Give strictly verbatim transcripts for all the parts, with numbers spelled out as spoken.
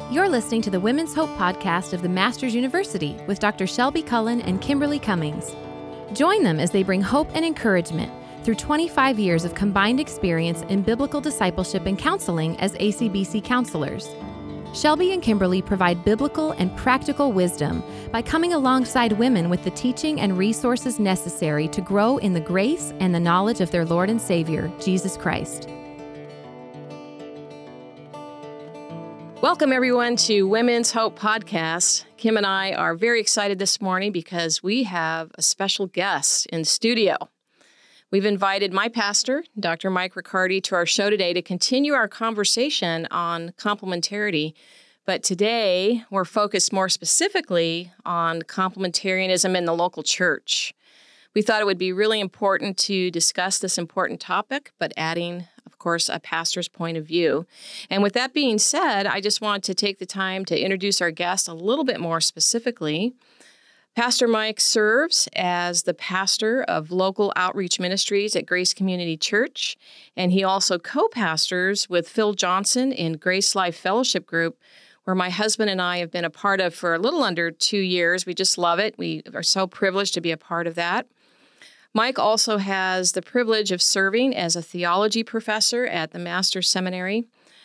You're listening to the Women's Hope podcast of the Masters University with Doctor Shelby Cullen and Kimberly Cummings. Join them as they bring hope and encouragement through twenty-five years of combined experience in biblical discipleship and counseling as A C B C counselors. Shelby and Kimberly provide biblical and practical wisdom by coming alongside women with the teaching and resources necessary to grow in the grace and the knowledge of their Lord and Savior, Jesus Christ. Welcome, everyone, to Women's Hope Podcast. Kim and I are very excited this morning because we have a special guest in studio. We've invited my pastor, Doctor Mike Riccardi, to our show today to continue our conversation on complementarity. But today, we're focused more specifically on complementarianism in the local church. We thought it would be really important to discuss this important topic, but adding, of course, a pastor's point of view. And with that being said, I just want to take the time to introduce our guest a little bit more specifically. Pastor Mike serves as the pastor of local outreach ministries at Grace Community Church, and he also co-pastors with Phil Johnson in Grace Life Fellowship Group, where my husband and I have been a part of for a little under two years. We just love it. We are so privileged to be a part of that. Mike also has the privilege of serving as a theology professor at the Master's Seminary.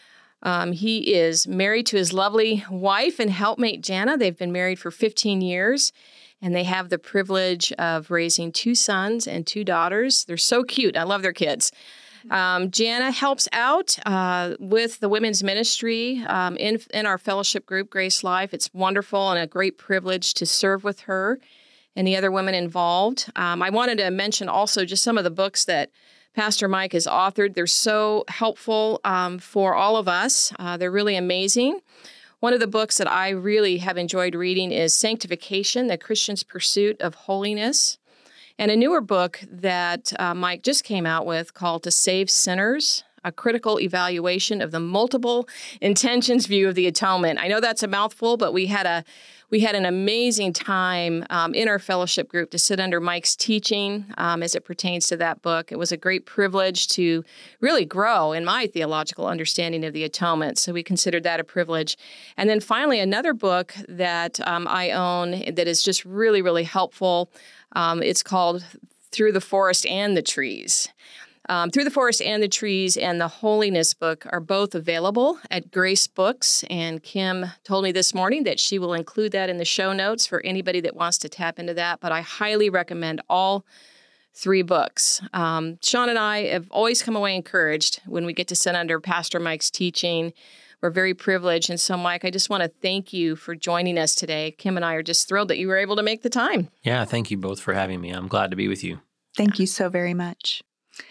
Um, he is married to his lovely wife and helpmate, Jana. They've been married for fifteen years, and they have the privilege of raising two sons and two daughters. They're so cute. I love their kids. Um, Jana helps out uh, with the women's ministry um, in, in our fellowship group, Grace Life. It's wonderful and a great privilege to serve with her and the other women involved. Um, I wanted to mention also just some of the books that Pastor Mike has authored. They're so helpful um, for all of us. Uh, they're really amazing. One of the books that I really have enjoyed reading is Sanctification, the Christian's Pursuit of Holiness, and a newer book that uh, Mike just came out with called To Save Sinners, a critical evaluation of the multiple intentions view of the atonement. I know that's a mouthful, but we had a we had an amazing time um, in our fellowship group to sit under Mike's teaching um, as it pertains to that book. It was a great privilege to really grow in my theological understanding of the atonement, so we considered that a privilege. And then finally, another book that um, I own that is just really, really helpful. Um, it's called Through the Forest and the Trees. Um, Through the Forest and the Trees and the Holiness book are both available at Grace Books, and Kim told me this morning that she will include that in the show notes for anybody that wants to tap into that, but I highly recommend all three books. Um, Sean and I have always come away encouraged when we get to sit under Pastor Mike's teaching. We're very privileged, and so, Mike, I just want to thank you for joining us today. Kim and I are just thrilled that you were able to make the time. Yeah, thank you both for having me. I'm glad to be with you. Thank you so very much.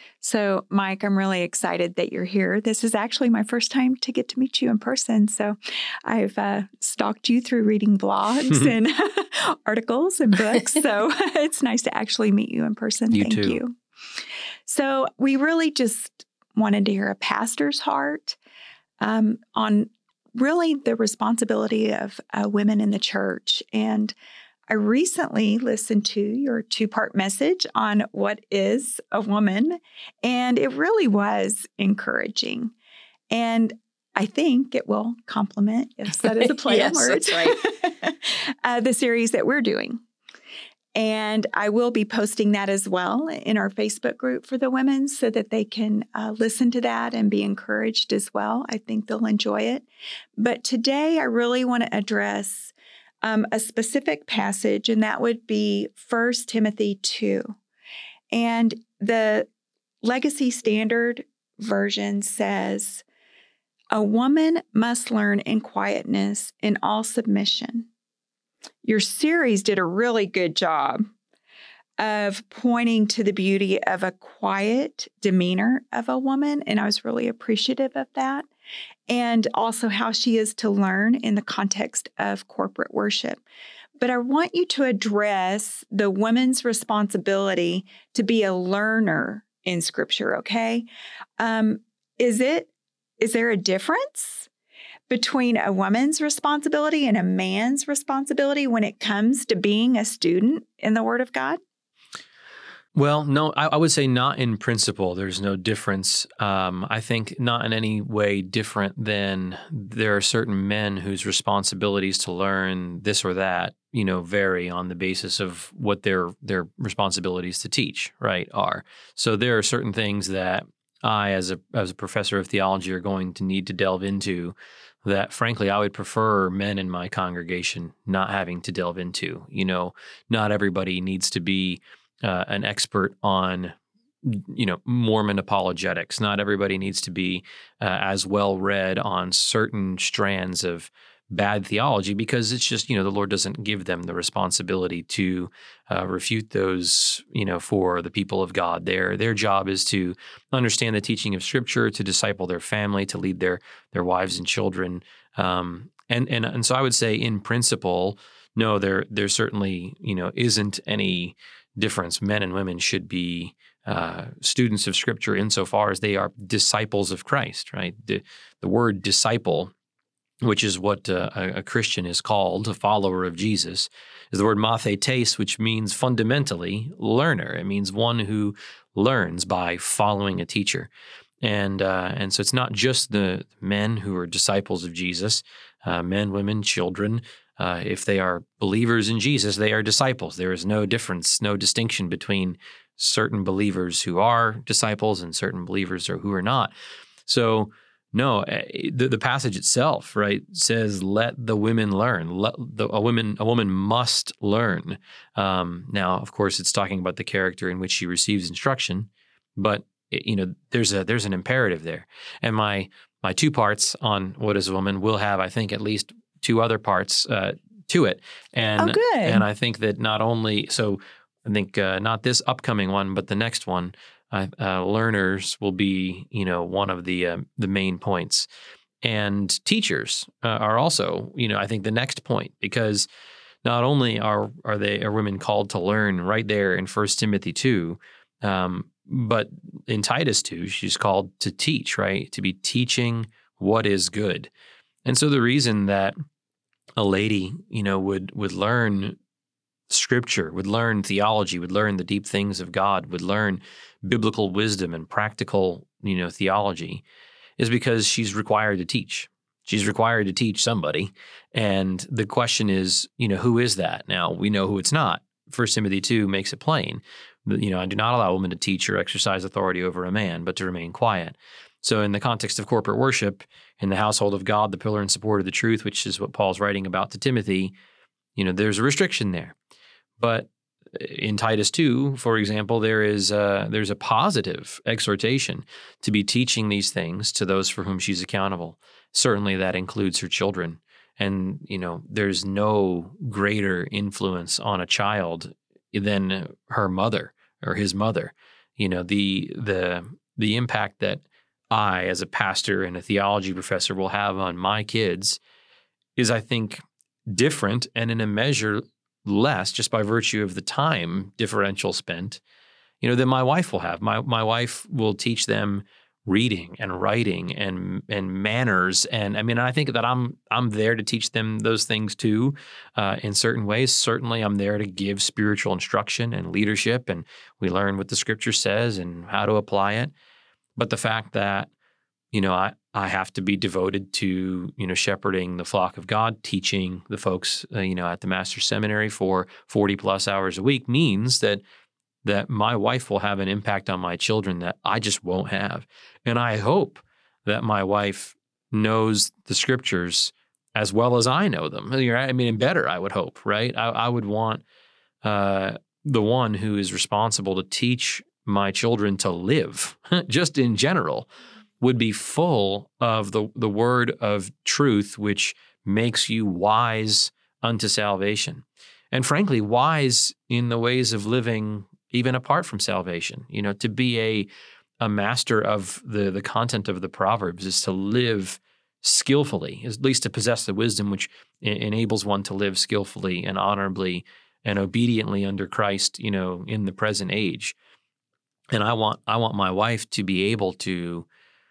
So, Mike, I'm really excited that you're here. This is actually my first time to get to meet you in person. So I've uh, stalked you through reading blogs and articles and books. So it's nice to actually meet you in person. You Thank too. you. So we really just wanted to hear a pastor's heart um, on really the responsibility of uh, women in the church. And I recently listened to your two-part message on what is a woman, and it really was encouraging. And I think it will complement, if that is a play yes, on words, that's right. uh, the series that we're doing. And I will be posting that as well in our Facebook group for the women so that they can uh, listen to that and be encouraged as well. I think they'll enjoy it. But today I really want to address Um, a specific passage, and that would be First Timothy two. And the Legacy Standard Version says, "A woman must learn in quietness in all submission." Your series did a really good job of pointing to the beauty of a quiet demeanor of a woman, and I was really appreciative of that. And also how she is to learn in the context of corporate worship. But I want you to address the woman's responsibility to be a learner in Scripture, okay? Um, is it, is there a difference between a woman's responsibility and a man's responsibility when it comes to being a student in the Word of God? Well, no, I, I would say not in principle. There's no difference. Um, I think not in any way different than there are certain men whose responsibilities to learn this or that, you know, vary on the basis of what their their responsibilities to teach, right, are. So there are certain things that I, as a as a professor of theology, are going to need to delve into that, frankly, I would prefer men in my congregation not having to delve into. You know, not everybody needs to be Uh, an expert on, you know, Mormon apologetics. Not everybody needs to be uh, as well read on certain strands of bad theology, because it's just, you know, the Lord doesn't give them the responsibility to uh, refute those, you know, for the people of God. Their their job is to understand the teaching of Scripture, to disciple their family, to lead their their wives and children. Um, and and and so I would say, in principle, no, there there certainly, you know, isn't any difference. Men and women should be uh, students of Scripture insofar as they are disciples of Christ, right? The, the word disciple, which is what uh, a, a Christian is called, a follower of Jesus, is the word mathetes, which means fundamentally learner. It means one who learns by following a teacher. And uh, and so it's not just the men who are disciples of Jesus, uh, men, women, children. Uh, if they are believers in Jesus, they are disciples. There is no difference, no distinction between certain believers who are disciples and certain believers who are not. So, no, the, the passage itself, right, says, "Let the women learn." Let the, a woman, a woman must learn. Um, now, of course, it's talking about the character in which she receives instruction, but you know, there's a there's an imperative there. And my my two parts on what is a woman will have, I think, at least two other parts uh, to it. And, oh, good. And I think that not only, so I think uh, not this upcoming one, but the next one, uh, uh, learners will be, you know, one of the uh, the main points. And teachers uh, are also, you know, I think the next point, because not only are are they are women called to learn right there in First Timothy two, um, but in Titus two, she's called to teach, right? To be teaching what is good. And so the reason that a lady, you know, would would learn Scripture, would learn theology, would learn the deep things of God, would learn biblical wisdom and practical, you know, theology, is because she's required to teach. She's required to teach somebody. And the question is, you know, who is that? Now, we know who it's not. First Timothy two makes it plain. You know, I do not allow a woman to teach or exercise authority over a man, but to remain quiet. So in the context of corporate worship, in the household of God, the pillar and support of the truth, which is what Paul's writing about to Timothy, you know, there's a restriction there. But in Titus two, for example, there is a, there's a positive exhortation to be teaching these things to those for whom she's accountable. Certainly that includes her children. And, you know, there's no greater influence on a child than her mother or his mother. You know, the the the impact that I, as a pastor and a theology professor, will have on my kids is, I think, different and in a measure less, just by virtue of the time differential spent, you know, than my wife will have. My my wife will teach them reading and writing and and manners, and I mean, I think that I'm I'm there to teach them those things too, uh, in certain ways. Certainly, I'm there to give spiritual instruction and leadership, and we learn what the Scripture says and how to apply it. But the fact that, you know, I, I have to be devoted to, you know, shepherding the flock of God, teaching the folks, uh, you know, at the Master's Seminary for forty plus hours a week means that that my wife will have an impact on my children that I just won't have. And I hope that my wife knows the Scriptures as well as I know them. I mean, and better, I would hope, right? I, I would want uh, the one who is responsible to teach my children to live, just in general, would be full of the, the word of truth, which makes you wise unto salvation. And frankly, wise in the ways of living even apart from salvation. You know, to be a a master of the, the content of the Proverbs is to live skillfully, at least to possess the wisdom which enables one to live skillfully and honorably and obediently under Christ, you know, in the present age. And I want I want my wife to be able to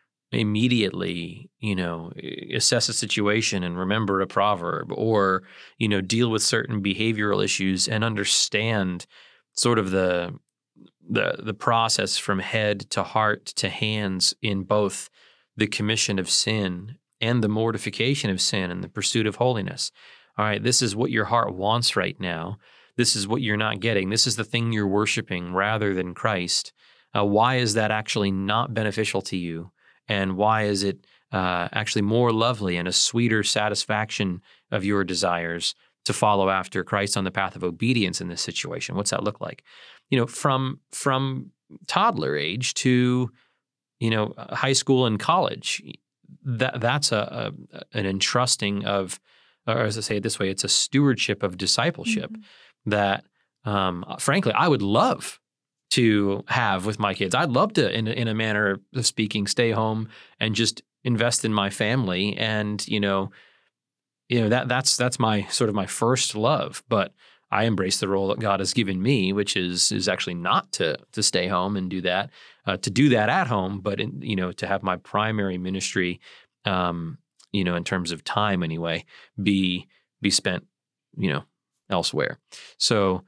immediately, you know, assess a situation and remember a proverb, or, you know, deal with certain behavioral issues and understand sort of the the the process from head to heart to hands in both the commission of sin and the mortification of sin and the pursuit of holiness. All right, this is what your heart wants right now. This is what you're not getting. This is the thing you're worshiping rather than Christ. Uh, why is that actually not beneficial to you? And why is it uh, actually more lovely and a sweeter satisfaction of your desires to follow after Christ on the path of obedience in this situation? What's that look like? You know, from from toddler age to, you know, high school and college, that that's a, a an entrusting of, or as I say it this way, it's a stewardship of discipleship mm-hmm. that, um, frankly, I would love to have with my kids. I'd love to, in a, in a manner of speaking, stay home and just invest in my family, and you know, you know that that's that's my sort of my first love. But I embrace the role that God has given me, which is is actually not to to stay home and do that, uh, to do that at home, but in, you know, to have my primary ministry, um, you know, in terms of time anyway, be be spent, you know, elsewhere. So.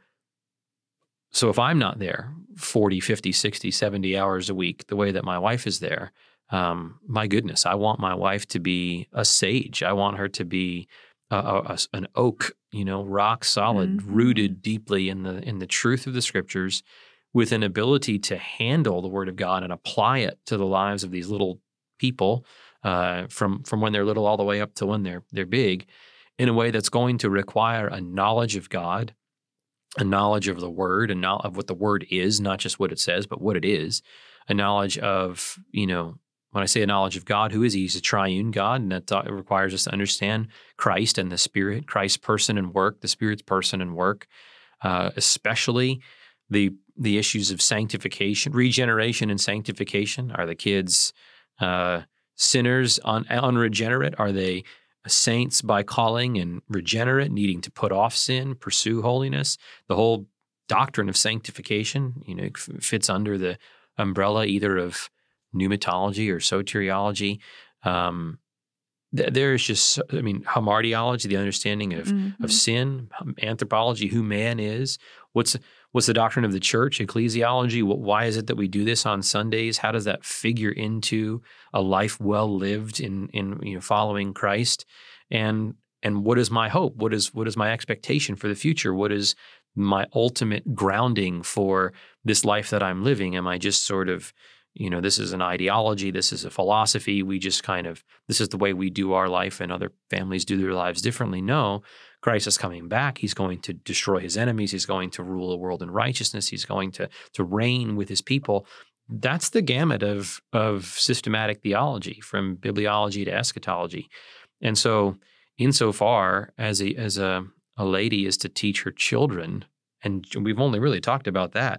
So if I'm not there forty, fifty, sixty, seventy hours a week, the way that my wife is there, um, my goodness, I want my wife to be a sage. I want her to be a, a, an oak, you know, rock solid, mm-hmm. rooted deeply in the in the truth of the Scriptures, with an ability to handle the Word of God and apply it to the lives of these little people, uh, from from when they're little all the way up to when they're they're big, in a way that's going to require a knowledge of God, a knowledge of the Word, a knowledge of what the Word is, not just what it says, but what it is, a knowledge of, you know, when I say a knowledge of God, who is He? He's a triune God, and that uh, requires us to understand Christ and the Spirit, Christ's person and work, the Spirit's person and work, uh, especially the the issues of sanctification, regeneration and sanctification. Are the kids uh, sinners, un- unregenerate? Are they saints by calling and regenerate, needing to put off sin, pursue holiness? The whole doctrine of sanctification, you know, f- fits under the umbrella either of pneumatology or soteriology. Um, th- there is just, I mean, hamartiology, the understanding of mm-hmm. of sin, anthropology, who man is. What's what's the doctrine of the church? Ecclesiology. What, why is it that we do this on Sundays? How does that figure into a life well lived in in you know following Christ? And and what is my hope? What is what is my expectation for the future? What is my ultimate grounding for this life that I'm living? Am I just sort of, you know, this is an ideology, this is a philosophy, we just kind of, this is the way we do our life and other families do their lives differently? No, Christ is coming back. He's going to destroy his enemies. He's going to rule the world in righteousness. He's going to, to reign with his people. That's the gamut of, of systematic theology, from bibliology to eschatology. And so insofar as a, as a, a lady is to teach her children, and we've only really talked about that,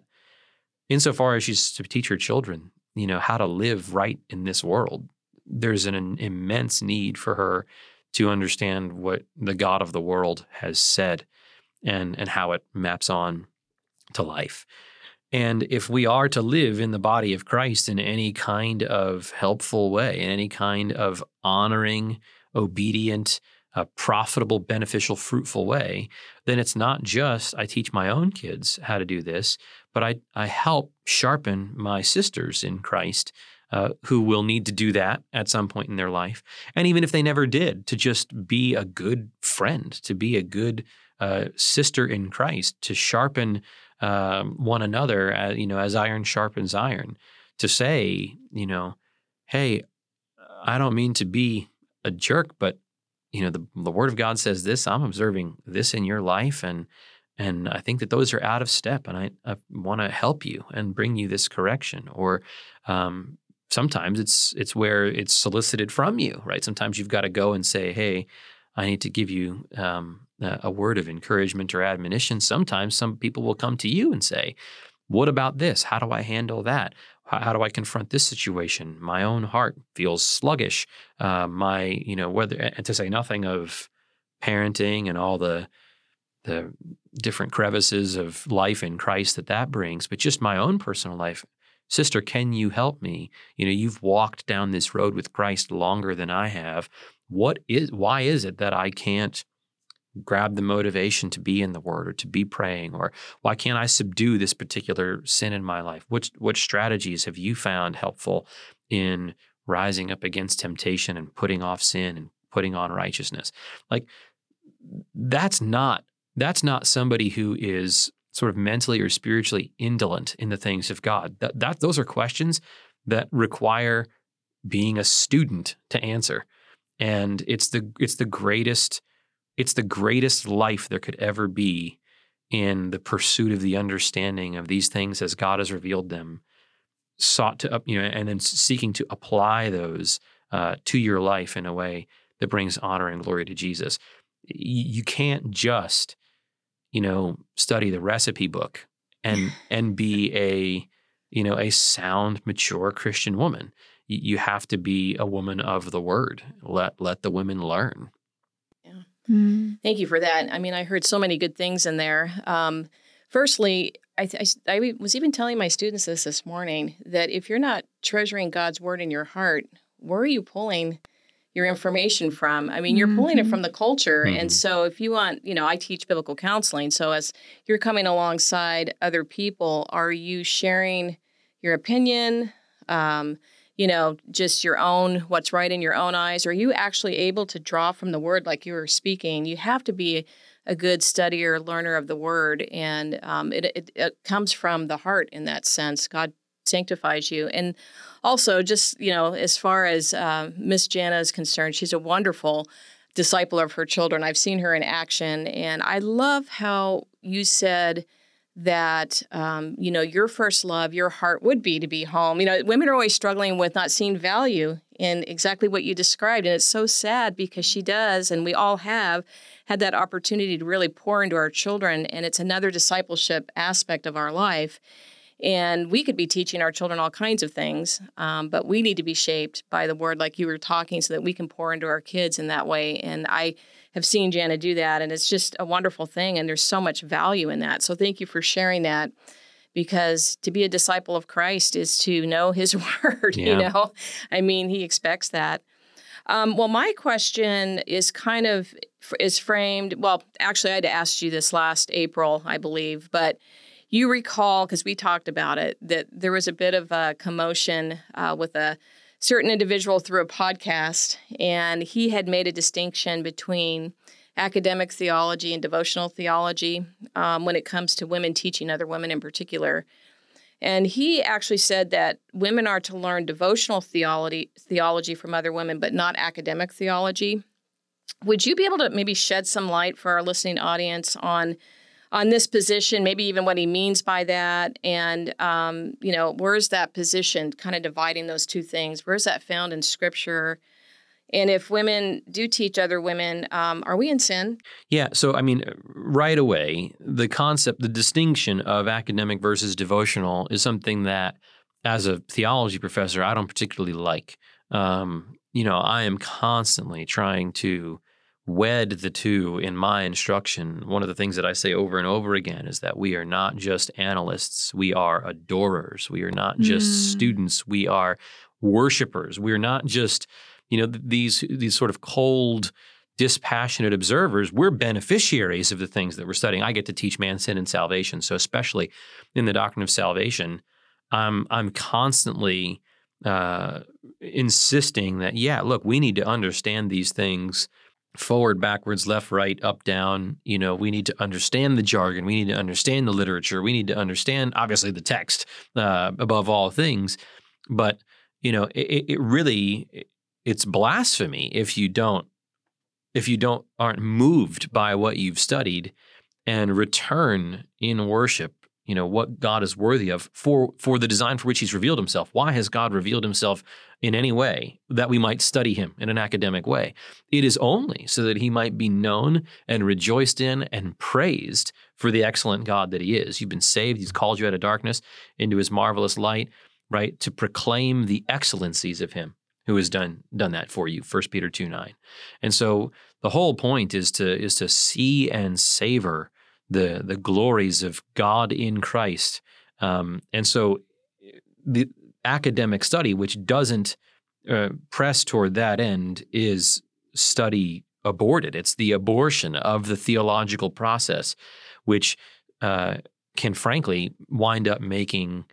insofar as she's to teach her children, you know, how to live right in this world, there's an, an immense need for her to understand what the God of the world has said and, and how it maps on to life. And if we are to live in the body of Christ in any kind of helpful way, in any kind of honoring, obedient, uh, profitable, beneficial, fruitful way, then it's not just I teach my own kids how to do this, but I, I help sharpen my sisters in Christ, uh, who will need to do that at some point in their life. And even if they never did, to just be a good friend, to be a good uh, sister in Christ, to sharpen um, one another, as, you know, as iron sharpens iron, to say, you know, hey, I don't mean to be a jerk, but, you know, the, the Word of God says this, I'm observing this in your life, and And I think that those are out of step, and I, I want to help you and bring you this correction. Or um, sometimes it's it's where it's solicited from you, right? Sometimes you've got to go and say, hey, I need to give you um, a, a word of encouragement or admonition. Sometimes some people will come to you and say, what about this? How do I handle that? How, how do I confront this situation? My own heart feels sluggish. Uh, my, you know, whether, and to say nothing of parenting and all the the different crevices of life in Christ that that brings, but just my own personal life. Sister, can you help me? You know, you've walked down this road with Christ longer than I have. What is, why is it that I can't grab the motivation to be in the Word or to be praying? Or why can't I subdue this particular sin in my life? Which, which strategies have you found helpful in rising up against temptation and putting off sin and putting on righteousness? Like, that's not, that's not somebody who is sort of mentally or spiritually indolent in the things of God. That, that those are questions that require being a student to answer. And it's the it's the greatest it's the greatest life there could ever be in the pursuit of the understanding of these things as God has revealed them, sought to you know, and then seeking to apply those uh, to your life in a way that brings honor and glory to Jesus. You can't just, you know, study the recipe book and and be a you know a sound, mature Christian woman. You have to be a woman of the Word. Let let the women learn. Yeah. Mm. Thank you for that. I mean, I heard so many good things in there. Um, firstly, I, th- I, I was even telling my students this this morning, that if you're not treasuring God's Word in your heart, where are you pulling your information from? I mean, you're mm-hmm. pulling it from the culture. Mm-hmm. And so if you want, you know, I teach biblical counseling. So as you're coming alongside other people, are you sharing your opinion? Um, you know, just your own, what's right in your own eyes? Are you actually able to draw from the Word like you were speaking? You have to be a good studier, learner of the Word. And um, it, it, it comes from the heart in that sense. God sanctifies you. And also just, you know, as far as uh, Miss Jana is concerned, she's a wonderful disciple of her children. I've seen her in action. And I love how you said that, um, you know, your first love, your heart would be to be home. You know, women are always struggling with not seeing value in exactly what you described. And it's so sad because she does, and we all have had that opportunity to really pour into our children. And it's another discipleship aspect of our life. And we could be teaching our children all kinds of things, um, but we need to be shaped by the Word like you were talking so that we can pour into our kids in that way. And I have seen Jana do that, and it's just a wonderful thing, and there's so much value in that. So thank you for sharing that, because to be a disciple of Christ is to know His Word, yeah. you know? I mean, He expects that. Um, well, my question is kind of, is framed, well, actually, I had asked you this last April, I believe, but you recall, because we talked about it, that there was a bit of a commotion uh, with a certain individual through a podcast, and he had made a distinction between academic theology and devotional theology um, when it comes to women teaching other women in particular. And he actually said that women are to learn devotional theology, theology from other women, but not academic theology. Would you be able to maybe shed some light for our listening audience on on this position, maybe even what he means by that, and, um, you know, where's that position, kind of dividing those two things? Where's that found in Scripture? And if women do teach other women, um, are we in sin? Yeah, so, I mean, right away, the concept, the distinction of academic versus devotional is something that, as a theology professor, I don't particularly like. Um, you know, I am constantly trying to wed the two in my instruction. One of the things that I say over and over again is that we are not just analysts, we are adorers. We are not just mm. students, we are worshipers. We are not just, you know, these these sort of cold, dispassionate observers. We're beneficiaries of the things that we're studying. I get to teach man, sin, and salvation. So especially in the doctrine of salvation, I'm I'm constantly uh, insisting that, yeah, look, we need to understand these things forward, backwards, left, right, up, down. You know, we need to understand the jargon. We need to understand the literature. We need to understand, obviously, the text uh, above all things. But, you know, it, it really, it's blasphemy if you don't, if you don't, aren't moved by what you've studied and return in worship, you know, what God is worthy of for, for the design for which He's revealed Himself. Why has God revealed Himself in any way that we might study Him in an academic way? It is only so that He might be known and rejoiced in and praised for the excellent God that He is. You've been saved. He's called you out of darkness into His marvelous light, right? To proclaim the excellencies of Him who has done done that for you, First Peter two nine. And so the whole point is to is to see and savor the the glories of God in Christ. Um, and so the academic study, which doesn't uh, press toward that end, is study aborted. It's the abortion of the theological process, which uh, can frankly wind up making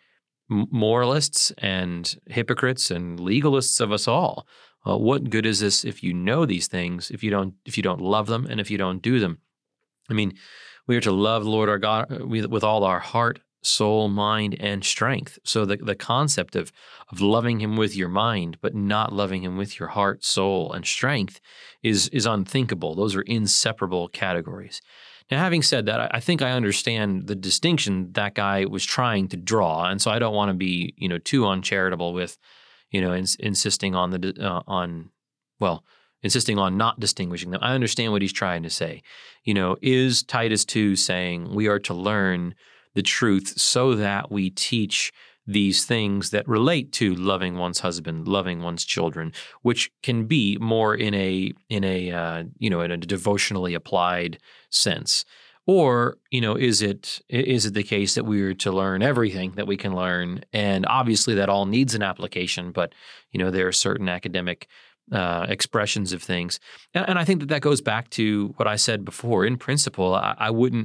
moralists and hypocrites and legalists of us all. Uh, what good is this if you know these things, if you don't, if you don't love them, and if you don't do them? I mean, we are to love the Lord our God with all our heart, soul, mind, and strength. So the, the concept of, of loving him with your mind, but not loving him with your heart, soul, and strength is, is unthinkable. Those are inseparable categories. Now, having said that, I, I think I understand the distinction that guy was trying to draw. And so I don't want to be, you know, too uncharitable with, you know, ins- insisting on the, uh, on, well, insisting on not distinguishing them. I understand what he's trying to say. You know, is Titus two saying we are to learn the truth so that we teach these things that relate to loving one's husband, loving one's children, which can be more in a in a uh, you know in a devotionally applied sense, or you know is it is it the case that we are to learn everything that we can learn, and obviously that all needs an application, but you know there are certain academic uh, expressions of things, and, and I think that that goes back to what I said before. In principle, I, I wouldn't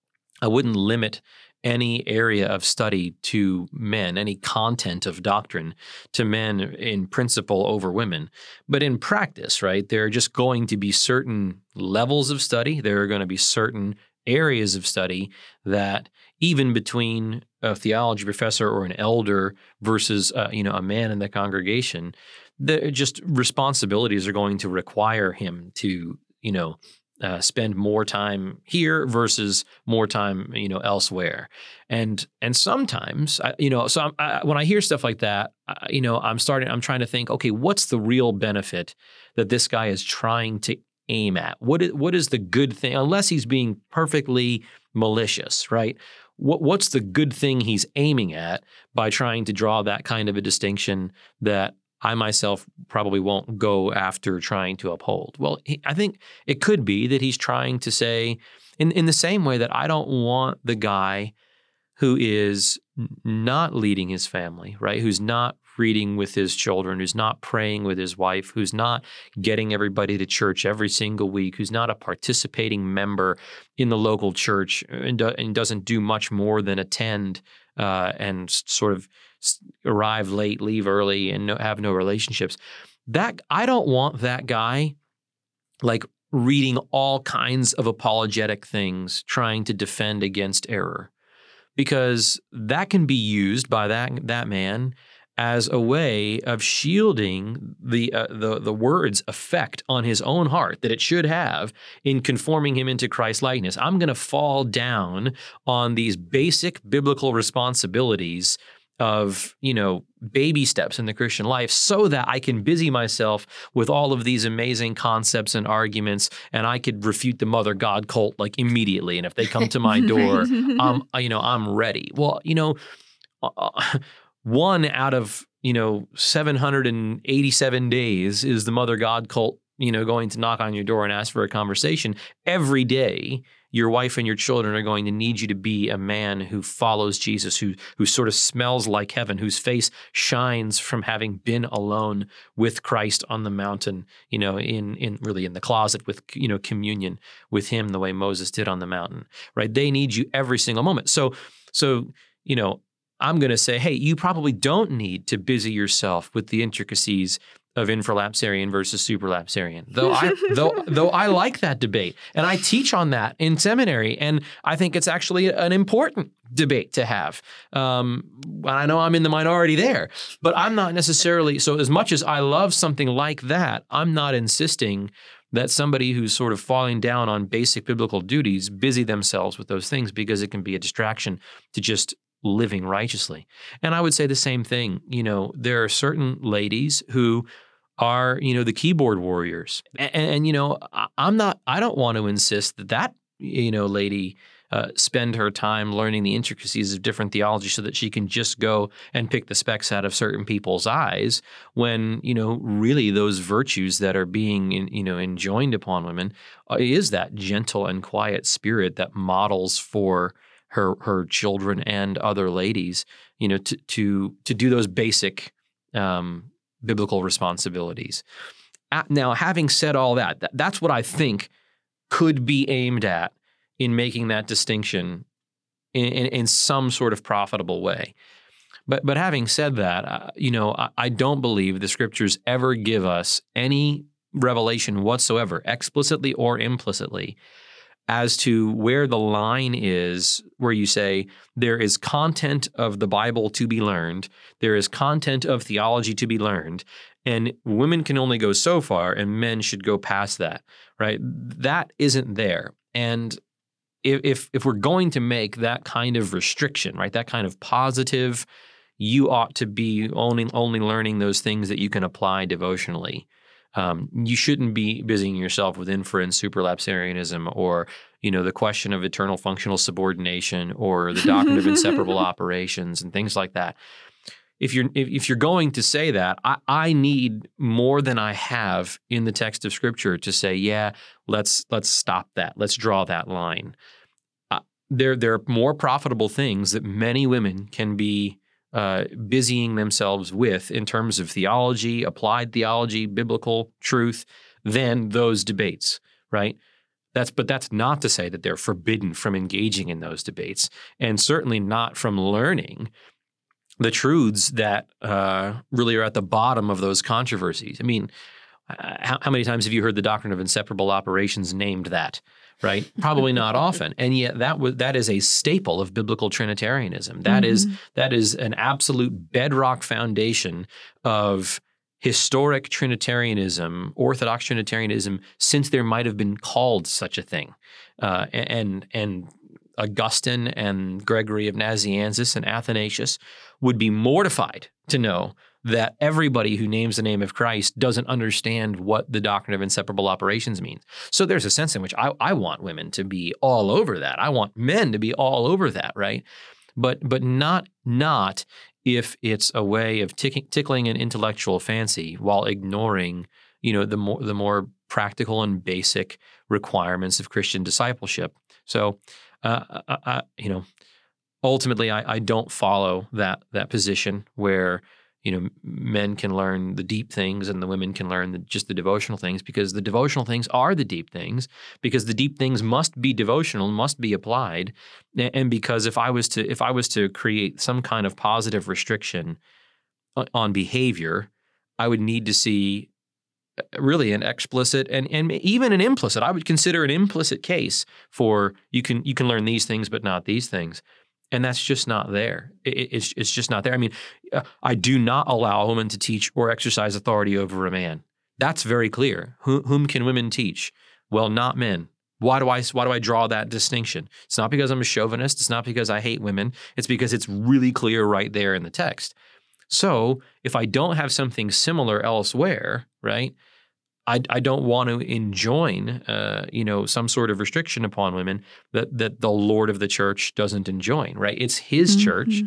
I wouldn't limit any area of study to men, any content of doctrine to men in principle over women. But in practice, right, there are just going to be certain levels of study. There are going to be certain areas of study that even between a theology professor or an elder versus, uh, you know, a man in the congregation, the just responsibilities are going to require him to, you know, Uh, spend more time here versus more time, you know, elsewhere, and and sometimes, I, you know, so I'm, I, when I hear stuff like that, I, you know, I'm starting, I'm trying to think, okay, what's the real benefit that this guy is trying to aim at? What is what is the good thing? Unless he's being perfectly malicious, right? What what's the good thing he's aiming at by trying to draw that kind of a distinction that I myself probably won't go after trying to uphold? Well, he, I think it could be that he's trying to say, in, in the same way that I don't want the guy who is not leading his family, right, who's not reading with his children, who's not praying with his wife, who's not getting everybody to church every single week, who's not a participating member in the local church and, do, and doesn't do much more than attend uh, and sort of arrive late, leave early, and no, have no relationships. That I don't want that guy like reading all kinds of apologetic things, trying to defend against error, because that can be used by that that man as a way of shielding the uh, the the word's effect on his own heart that it should have in conforming him into Christ likeness. I'm going to fall down on these basic biblical responsibilities of, you know, baby steps in the Christian life so that I can busy myself with all of these amazing concepts and arguments, and I could refute the mother God cult like immediately. And if they come to my door, um, you know, I'm ready. Well, you know, uh, one out of, you know, seven hundred eighty-seven days is the mother God cult, you know, going to knock on your door and ask for a conversation. Every day, your wife and your children are going to need you to be a man who follows Jesus, who who sort of smells like heaven, whose face shines from having been alone with Christ on the mountain, you know, in in really in the closet with, you know, communion with him the way Moses did on the mountain, right? They need you every single moment. So, so you know, I'm going to say, hey, you probably don't need to busy yourself with the intricacies of infralapsarian versus superlapsarian, though I though though I like that debate, and I teach on that in seminary, and I think it's actually an important debate to have. Um, I know I'm in the minority there, but I'm not necessarily, so as much as I love something like that, I'm not insisting that somebody who's sort of falling down on basic biblical duties busy themselves with those things, because it can be a distraction to just living righteously. And I would say the same thing. You know, there are certain ladies who are, you know, the keyboard warriors. And, and you know, I'm not, I don't want to insist that that, you know, lady uh, spend her time learning the intricacies of different theology so that she can just go and pick the specks out of certain people's eyes, when, you know, really those virtues that are being, you know, enjoined upon women uh, is that gentle and quiet spirit that models for her her children and other ladies, you know, to to to do those basic um, biblical responsibilities. now, having said all that, th- that's what I think could be aimed at in making that distinction in, in, in some sort of profitable way. But but having said that, uh, you know, I, I don't believe the scriptures ever give us any revelation whatsoever, explicitly or implicitly, as to where the line is where you say there is content of the Bible to be learned, there is content of theology to be learned, and women can only go so far and men should go past that, right? That isn't there. And if if, if we're going to make that kind of restriction, right, that kind of positive, you ought to be only only learning those things that you can apply devotionally. Um, you shouldn't be busying yourself with inference superlapsarianism or, you know, the question of eternal functional subordination or the doctrine of inseparable operations and things like that. If you're if, if you're going to say that, I, I need more than I have in the text of Scripture to say, yeah, let's let's stop that. Let's draw that line. Uh, there there are more profitable things that many women can be Uh, busying themselves with in terms of theology, applied theology, biblical truth, than those debates, right? That's but that's not to say that they're forbidden from engaging in those debates, and certainly not from learning the truths that uh, really are at the bottom of those controversies. I mean, uh, how, how many times have you heard the doctrine of inseparable operations named that? Right? Probably not often. And yet that was that is a staple of biblical Trinitarianism. That mm-hmm. is that is an absolute bedrock foundation of historic Trinitarianism, Orthodox Trinitarianism, since there might have been called such a thing. Uh, and and Augustine and Gregory of Nazianzus and Athanasius would be mortified to know that everybody who names the name of Christ doesn't understand what the doctrine of inseparable operations means. So there's a sense in which I, I want women to be all over that. I want men to be all over that, right? But but not not if it's a way of tick, tickling an intellectual fancy while ignoring, you know, the more the more practical and basic requirements of Christian discipleship. So, uh, I, I, you know, ultimately, I, I don't follow that that position where, you know, men can learn the deep things and the women can learn the, just the devotional things, because the devotional things are the deep things, because the deep things must be devotional, must be applied, and because if I was to if I was to create some kind of positive restriction on behavior, I would need to see really an explicit and and even an implicit. I would consider an implicit case for you can you can learn these things but not these things. And that's just not there. It, it's it's just not there. I mean, I do not allow a woman to teach or exercise authority over a man. That's very clear. Who, whom can women teach? Well, not men. Why do I why do I draw that distinction? It's not because I'm a chauvinist. It's not because I hate women. It's because it's really clear right there in the text. So if I don't have something similar elsewhere, right, I, I don't want to enjoin, uh, you know, some sort of restriction upon women that that the Lord of the church doesn't enjoin, right? It's His mm-hmm. church.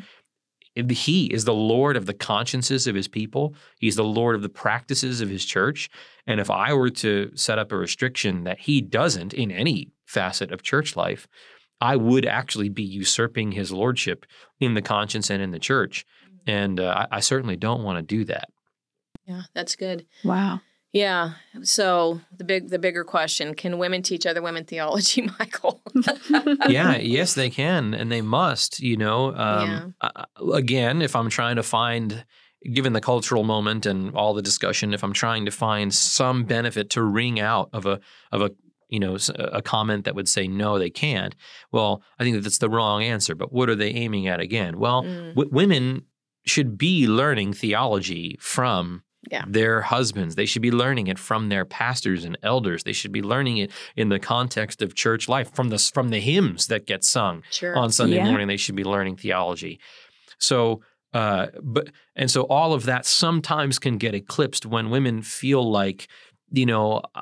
He is the Lord of the consciences of His people. He's the Lord of the practices of His church. And if I were to set up a restriction that He doesn't in any facet of church life, I would actually be usurping His lordship in the conscience and in the church. And uh, I, I certainly don't want to do that. Yeah, that's good. Wow. Yeah. So the big, the bigger question: can women teach other women theology, Michael? Yeah. Yes, they can, and they must. You know. Um, yeah. uh, again, if I'm trying to find, given the cultural moment and all the discussion, if I'm trying to find some benefit to wring out of a of a you know a comment that would say no, they can't. Well, I think that that's the wrong answer. But what are they aiming at again? Well, mm. w- women should be learning theology from. Yeah. Their husbands. They should be learning it from their pastors and elders. They should be learning it in the context of church life, from the from the hymns that get sung sure. on Sunday yeah. morning. They should be learning theology. So, uh, but and so all of that sometimes can get eclipsed when women feel like, you know,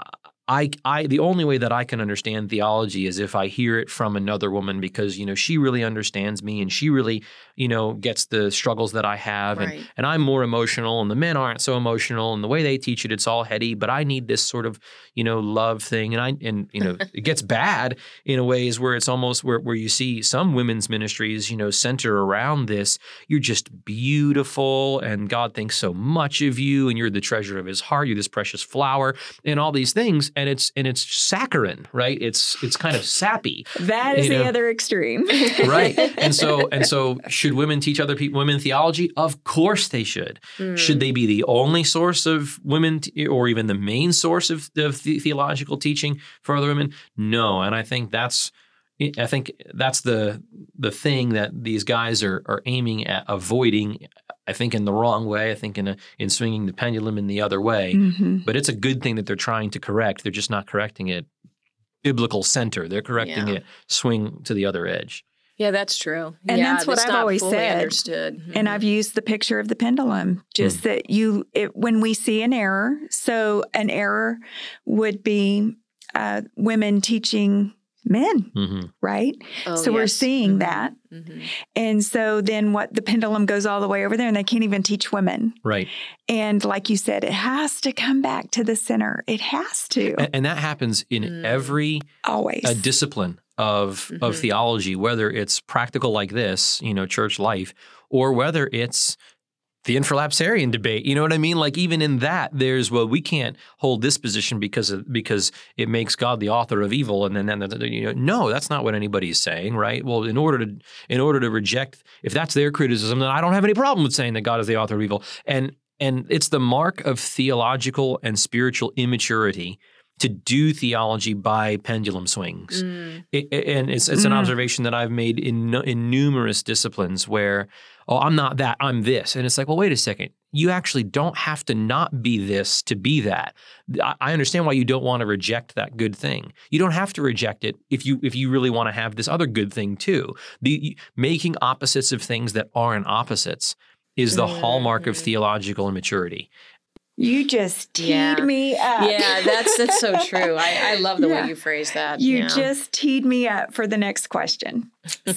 I, I, the only way that I can understand theology is if I hear it from another woman, because, you know, she really understands me and she really, you know, gets the struggles that I have. Right. And, and I'm more emotional and the men aren't so emotional, and the way they teach it, it's all heady, but I need this sort of, you know, love thing. And I, and, you know, it gets bad in a ways where it's almost where, where you see some women's ministries, you know, center around this. You're just beautiful and God thinks so much of you and you're the treasure of his heart. You're this precious flower and all these things. And it's and it's saccharine, right? It's it's kind of sappy. That is you know? the other extreme. Right. And so and so should women teach other people women theology? Of course they should. Mm. Should they be the only source of women t- or even the main source of, of the theological teaching for other women? No. And I think that's I think that's the the thing that these guys are are aiming at avoiding. I think in the wrong way. I think in a, in swinging the pendulum in the other way. Mm-hmm. But it's a good thing that they're trying to correct. They're just not correcting it biblical center. They're correcting yeah. it swing to the other edge. Yeah, that's true. And yeah, that's what that's I've not always fully said. Understood. Mm-hmm. And I've used the picture of the pendulum, just mm. that you, it, when we see an error, so an error would be uh, women teaching men, mm-hmm. right? Oh, so yes. we're seeing mm-hmm. that. Mm-hmm. And so then what the pendulum goes all the way over there and they can't even teach women. Right. And like you said, it has to come back to the center. It has to. And, and that happens in mm. every always uh, discipline of mm-hmm. of theology, whether it's practical like this, you know, church life, or whether it's the infralapsarian debate. You know what I mean? Like even in that, there's, well, we can't hold this position because of, because it makes God the author of evil. And then, then you know, no, that's not what anybody's saying, right? Well, in order to in order to reject, if that's their criticism, then I don't have any problem with saying that God is the author of evil. And and it's the mark of theological and spiritual immaturity to do theology by pendulum swings. Mm. It, and it's, it's an mm. observation that I've made in in numerous disciplines where, oh, I'm not that, I'm this. And it's like, well, wait a second. You actually don't have to not be this to be that. I understand why you don't want to reject that good thing. You don't have to reject it if you if you really want to have this other good thing too. The making opposites of things that aren't opposites is the mm. hallmark of theological immaturity. You just teed yeah. me up. Yeah, that's that's so true. I, I love the yeah. way you phrase that. You yeah. just teed me up for the next question.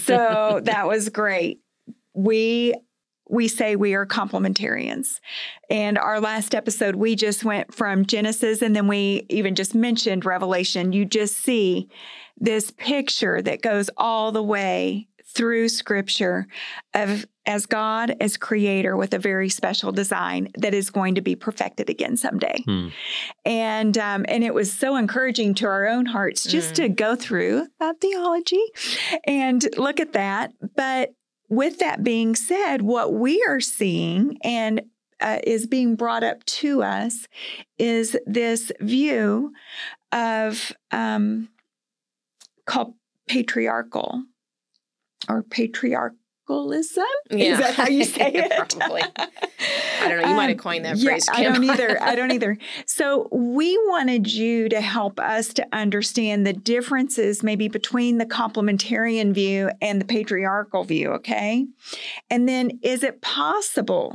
So that was great. We we say we are complementarians. And our last episode, we just went from Genesis and then we even just mentioned Revelation. You just see this picture that goes all the way through Scripture of as God as creator with a very special design that is going to be perfected again someday. Hmm. And um, and it was so encouraging to our own hearts just mm. to go through that theology and look at that. But with that being said, what we are seeing and uh, is being brought up to us is this view of um, called patriarchal or patriarchalism. Yeah. Is that how you say it? Probably. I don't know. You um, might have coined that phrase, yeah, Kim. I don't either. I don't either. So we wanted you to help us to understand the differences maybe between the complementarian view and the patriarchal view, okay? And then is it possible,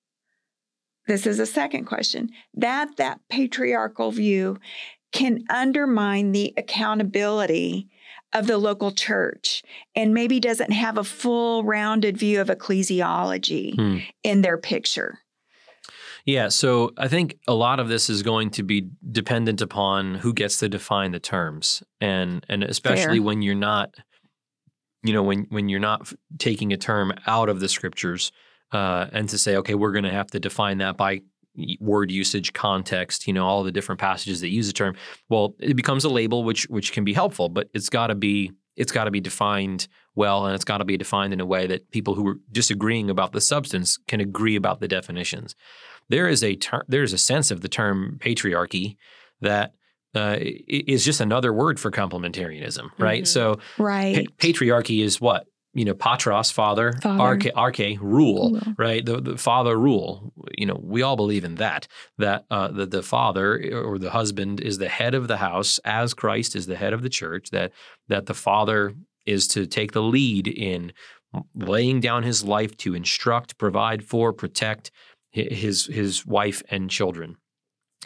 this is a second question, that that patriarchal view can undermine the accountability of the local church and maybe doesn't have a full rounded view of ecclesiology hmm. in their picture? Yeah, so I think a lot of this is going to be dependent upon who gets to define the terms, and and especially Fair. when you're not, you know, when when you're not taking a term out of the scriptures, uh, and to say, okay, we're going to have to define that by word usage, context, you know, all the different passages that use the term. Well, it becomes a label, which which can be helpful, but it's got to be it's got to be defined well, and it's got to be defined in a way that people who are disagreeing about the substance can agree about the definitions. There is a ter- there is a sense of the term patriarchy that uh, is just another word for complementarianism, right? Mm-hmm. So, right. Pa- patriarchy is what? You know, patros, father, father. arche, arche, rule, rule. right? The, the father rule. You know, we all believe in that, that uh, the, the father or the husband is the head of the house as Christ is the head of the church, that that the father is to take the lead in laying down his life to instruct, provide for, protect his his wife and children.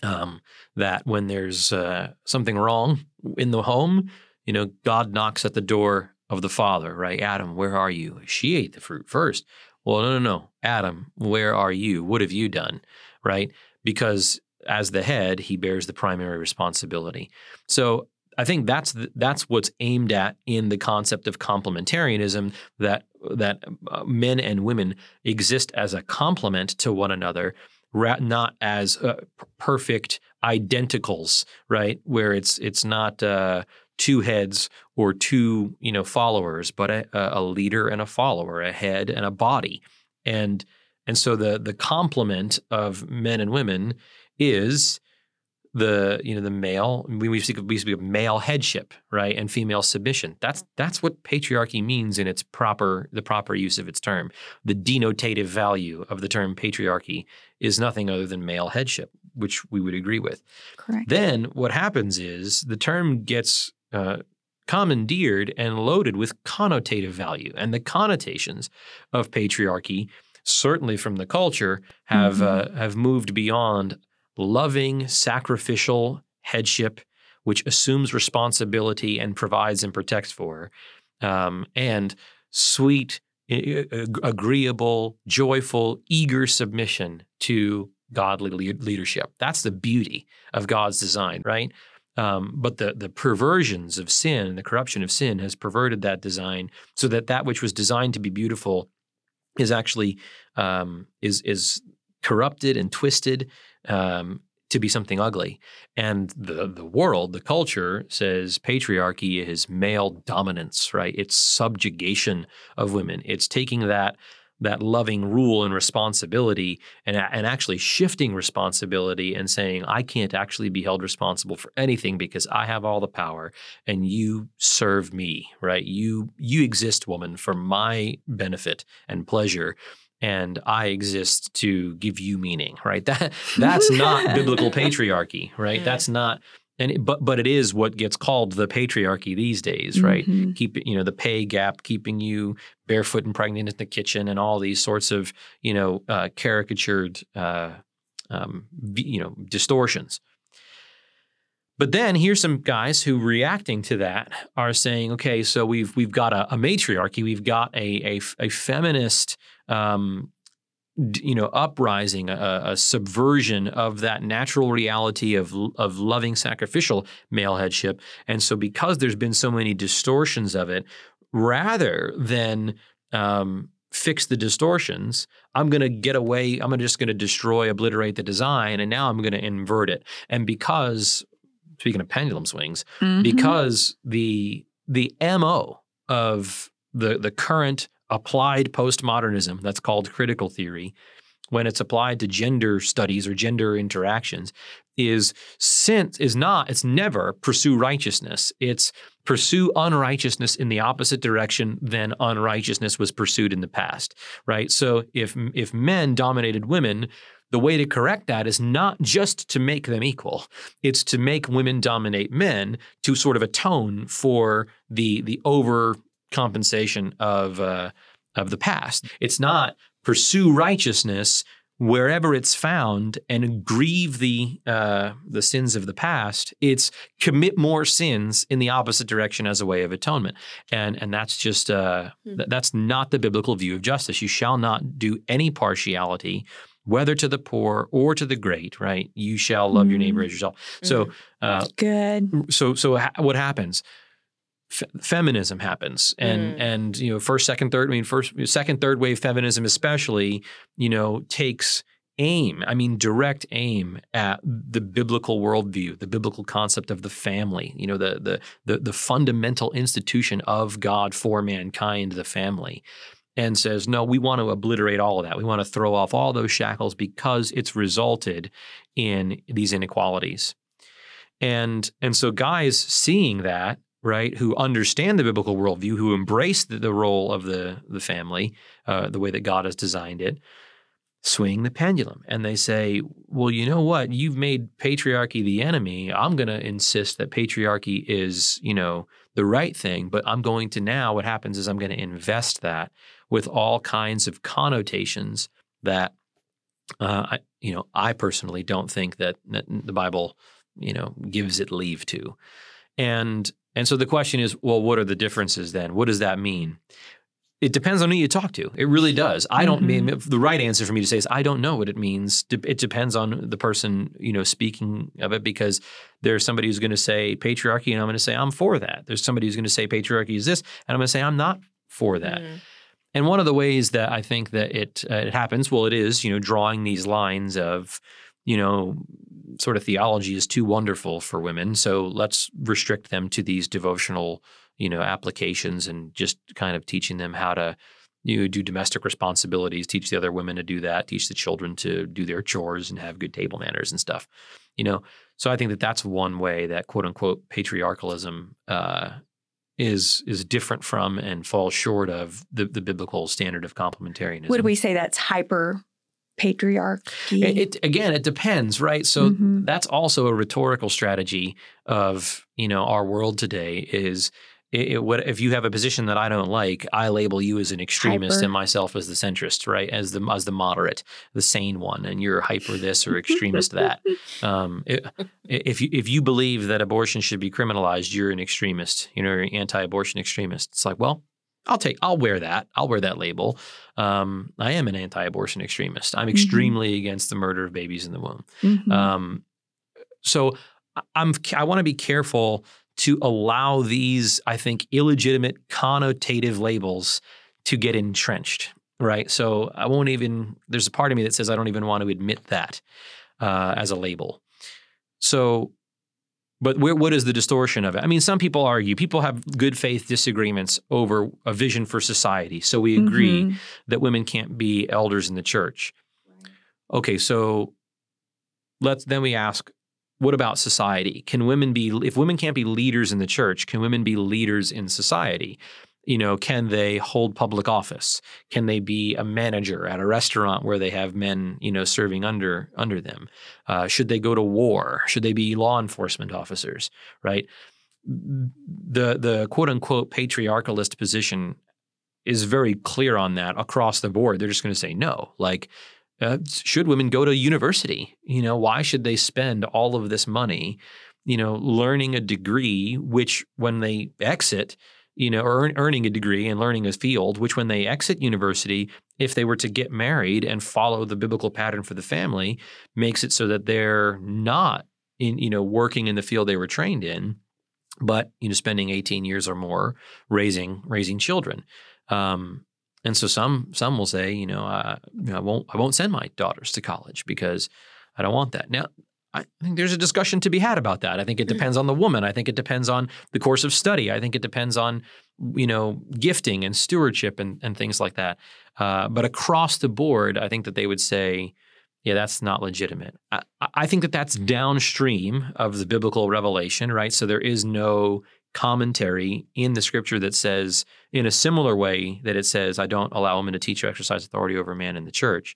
Um, that when there's uh, something wrong in the home, you know, God knocks at the door of the father, right? Adam, where are you? She ate the fruit first. Well, no, no, no. Adam, where are you? What have you done? Right? Because as the head, he bears the primary responsibility. So I think that's the, that's what's aimed at in the concept of complementarianism, that that uh, men and women exist as a complement to one another, ra- not as uh, p- perfect identicals, right? Where it's it's not uh, two heads or two you know followers, but a, a leader and a follower, a head and a body, and and so the the complement of men and women is the you know the male. We we speak of, we speak of male headship, right, and female submission. That's that's what patriarchy means in its proper the proper use of its term. The denotative value of the term patriarchy is nothing other than male headship, which we would agree with. Correct. Then what happens is the term gets uh, commandeered and loaded with connotative value, and the connotations of patriarchy, certainly from the culture, have mm-hmm. uh, have moved beyond loving, sacrificial headship, which assumes responsibility and provides and protects for, um, and sweet, agreeable, joyful, eager submission to godly le- leadership. That's the beauty of God's design, right? Um, but the the perversions of sin, the corruption of sin, has perverted that design so that that which was designed to be beautiful is actually um, is is corrupted and twisted um, to be something ugly. And the the world, the culture, says patriarchy is male dominance, right? It's subjugation of women. It's taking that that loving rule and responsibility and, and actually shifting responsibility and saying, I can't actually be held responsible for anything because I have all the power and you serve me, right? You you exist, woman, for my benefit and pleasure. And I exist to give you meaning, right? That that's not biblical patriarchy, right? That's not, and it, but but it is what gets called the patriarchy these days, right? Mm-hmm. Keep you know the pay gap, keeping you barefoot and pregnant in the kitchen, and all these sorts of you know uh, caricatured, uh, um, you know distortions. But then here's some guys who, reacting to that, are saying, okay, so we've we've got a, a matriarchy, we've got a a, a feminist, um, d- you know, uprising, a, a subversion of that natural reality of of loving sacrificial male headship, and so because there's been so many distortions of it, rather than um, fix the distortions, I'm going to get away. I'm just going to destroy, obliterate the design, and now I'm going to invert it, and because speaking of pendulum swings, mm-hmm. because the the M O of the the current applied postmodernism that's called critical theory, when it's applied to gender studies or gender interactions, is since is not it's never pursue righteousness. It's pursue unrighteousness in the opposite direction than unrighteousness was pursued in the past, right? So if if men dominated women, the way to correct that is not just to make them equal. It's to make women dominate men to sort of atone for the the overcompensation of uh, of the past. It's not pursue righteousness wherever it's found and grieve the uh, the sins of the past. It's commit more sins in the opposite direction as a way of atonement, and and that's just uh, hmm. th- that's not the biblical view of justice. You shall not do any partiality, whether to the poor or to the great, right? You shall love mm. your neighbor as yourself. Mm. So, uh, good. So, so ha- what happens? F- feminism happens, and mm. and you know, first, second, third. I mean, first, second, third wave feminism, especially, you know, takes aim. I mean, direct aim at the biblical worldview, the biblical concept of the family. You know, the the the, the fundamental institution of God for mankind, the family. And says, no, we want to obliterate all of that. We want to throw off all those shackles because it's resulted in these inequalities. And and so guys seeing that, right, who understand the biblical worldview, who embrace the, the role of the, the family, uh, the way that God has designed it, swing the pendulum. And they say, well, you know what? You've made patriarchy the enemy. I'm going to insist that patriarchy is, you know, the right thing. But I'm going to now, what happens is I'm going to invest that with all kinds of connotations that uh, I, you know, I personally don't think that, that the Bible, you know, gives it leave to. And and so the question is, well, what are the differences then? What does that mean? It depends on who you talk to. It really does. I don't Mm-hmm. mean the right answer for me to say is I don't know what it means. It depends on the person, you know, speaking of it, because there's somebody who's going to say patriarchy, and I'm going to say I'm for that. There's somebody who's going to say patriarchy is this, and I'm going to say I'm not for that. Mm. And one of the ways that I think that it uh, it happens, well, it is, you know, drawing these lines of, you know, sort of theology is too wonderful for women, so let's restrict them to these devotional, you know, applications and just kind of teaching them how to, you know, do domestic responsibilities, teach the other women to do that, teach the children to do their chores and have good table manners and stuff, you know. So I think that that's one way that quote unquote patriarchalism uh, is is different from and falls short of the, the biblical standard of complementarianism. Would we say that's hyper patriarchy? It, it again, it depends, right? So Mhm. that's also a rhetorical strategy of, you know, our world today is it, it, what if you have a position that I don't like, I label you as an extremist Hyper. and myself as the centrist, right? As the as the moderate, the sane one, and you're hyper this or extremist that. Um, it, if you if you believe that abortion should be criminalized, you're an extremist. You know, you're an anti-abortion extremist. It's like, well, I'll take, I'll wear that. I'll wear that label. Um, I am an anti-abortion extremist. I'm extremely against the murder of babies in the womb. Mhm. Um, so I'm, I want to be careful to allow these, I think, illegitimate connotative labels to get entrenched, right? So I won't even, there's a part of me that says I don't even want to admit that uh, as a label. So, but where, what is the distortion of it? I mean, some people argue, people have good faith disagreements over a vision for society. So we agree Mhm. that women can't be elders in the church. Okay, so let's then we ask, what about society? Can women be, if women can't be leaders in the church, can women be leaders in society? You know, can they hold public office? Can they be a manager at a restaurant where they have men, you know, serving under under them? Uh, should they go to war? Should they be law enforcement officers? Right? The the quote unquote patriarchalist position is very clear on that across the board. They're just going to say no. Like, uh, should women go to university? You know, why should they spend all of this money, you know, learning a degree, which when they exit, you know, or earn, earning a degree and learning a field, which when they exit university, if they were to get married and follow the biblical pattern for the family, makes it so that they're not in, you know, working in the field they were trained in, but, you know, spending eighteen years or more raising raising children. Um, and so some some will say, you know, uh, I won't I won't send my daughters to college because I don't want that. Now, I think there's a discussion to be had about that. I think it depends on the woman. I think it depends on the course of study. I think it depends on, you know, gifting and stewardship and, and things like that. Uh, but across the board, I think that they would say, yeah, that's not legitimate. I, I think that that's downstream of the biblical revelation, right? So there is no commentary in the scripture that says, in a similar way that it says, I don't allow women to teach or exercise authority over man in the church.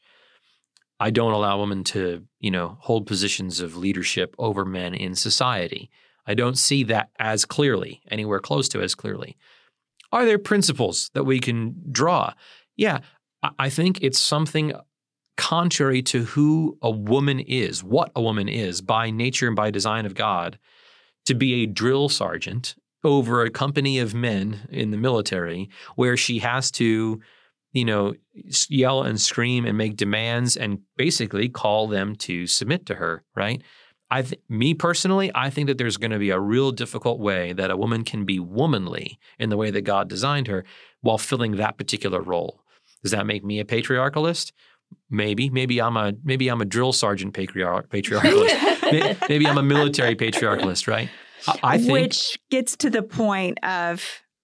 I don't allow women to, you know, hold positions of leadership over men in society. I don't see that as clearly, anywhere close to as clearly. Are there principles that we can draw? Yeah, I think it's something contrary to who a woman is, what a woman is by nature and by design of God, to be a drill sergeant over a company of men in the military where she has to, you know, yell and scream and make demands and basically call them to submit to her, right? I, th- me personally, I think that there's going to be a real difficult way that a woman can be womanly in the way that God designed her while filling that particular role. Does that make me a patriarchalist? Maybe, maybe I'm a maybe I'm a drill sergeant patriarch, patriarchalist. Maybe I'm a military patriarchalist, right? I, I think, which gets to the point of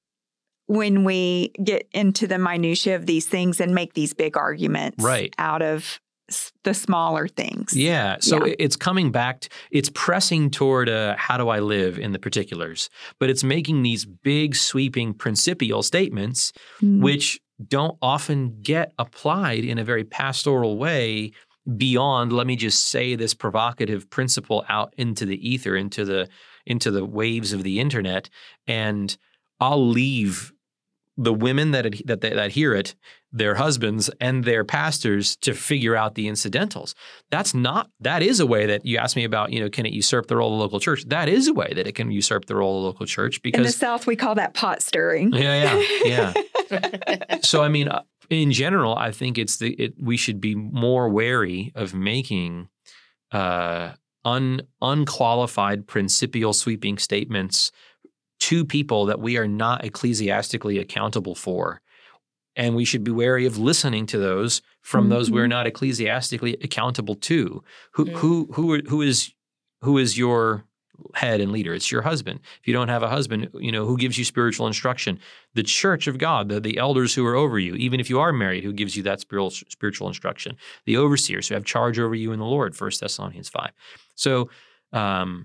when we get into the minutia of these things and make these big arguments right. out of s- the smaller things. Yeah. So Yeah. it's coming back, to, it's pressing toward uh, how do I live in the particulars, but it's making these big sweeping principial statements, Mm. which don't often get applied in a very pastoral way beyond, let me just say this provocative principle out into the ether, into the into the waves of the internet, and I'll leave the women that ad- that, they, that hear it, their husbands and their pastors, to figure out the incidentals. That's not, that is a way that you asked me about, you know, can it usurp the role of the local church? That is a way that it can usurp the role of the local church, because in the South, we call that pot stirring. Yeah, yeah, yeah. So, I mean, uh, in general, I think it's the, it, we should be more wary of making uh, un, unqualified principial sweeping statements to people that we are not ecclesiastically accountable for. And we should be wary of listening to those from mm-hmm. those we're not ecclesiastically accountable to. Who mm-hmm. who who who is who is your head and leader? It's your husband. If you don't have a husband, you know, who gives you spiritual instruction? The church of God, the, the elders who are over you. Even if you are married, who gives you that spiritual spiritual instruction? The overseers who have charge over you in the Lord, First Thessalonians five. So, um,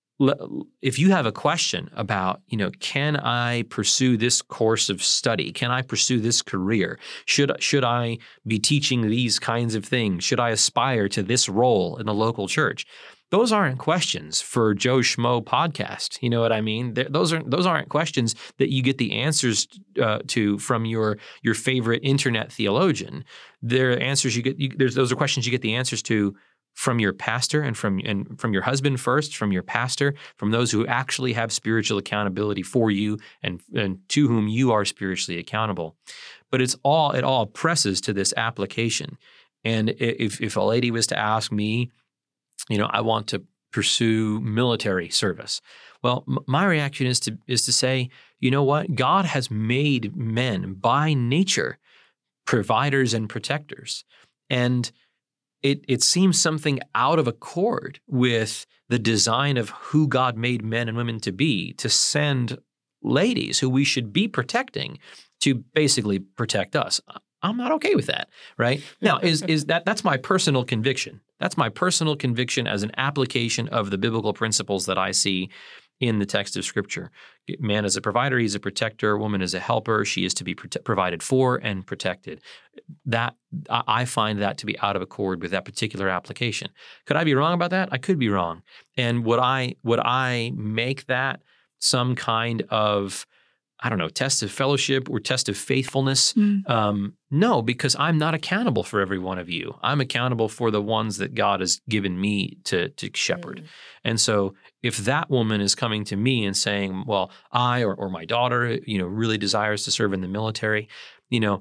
if you have a question about, you know, can I pursue this course of study? Can I pursue this career? Should should I be teaching these kinds of things? Should I aspire to this role in the local church? Those aren't questions for Joe Schmo podcast. You know what I mean? They're, those aren't those aren't questions that you get the answers uh, to from your your favorite internet theologian. They're answers you get. You, there's those are questions you get the answers to from your pastor and from and from your husband first, from your pastor, from those who actually have spiritual accountability for you and, and to whom you are spiritually accountable. But it's all it all presses to this application. And if if a lady was to ask me, you know, I want to pursue military service. Well, m- my reaction is to is to say, you know what? God has made men by nature providers and protectors. And It it seems something out of accord with the design of who God made men and women to be, to send ladies who we should be protecting to basically protect us. I'm not okay with that, right? Now, is is that that's my personal conviction. That's my personal conviction as an application of the biblical principles that I see in the text of Scripture. Man is a provider, he's a protector. Woman is a helper, she is to be prote- provided for and protected. That I find that to be out of accord with that particular application. Could I be wrong about that? I could be wrong. And would I would I make that some kind of, I don't know, test of fellowship or test of faithfulness? Mm. Um, no, because I'm not accountable for every one of you. I'm accountable for the ones that God has given me to to shepherd. Mm. And so if that woman is coming to me and saying, well, I or, or my daughter, you know, really desires to serve in the military, you know,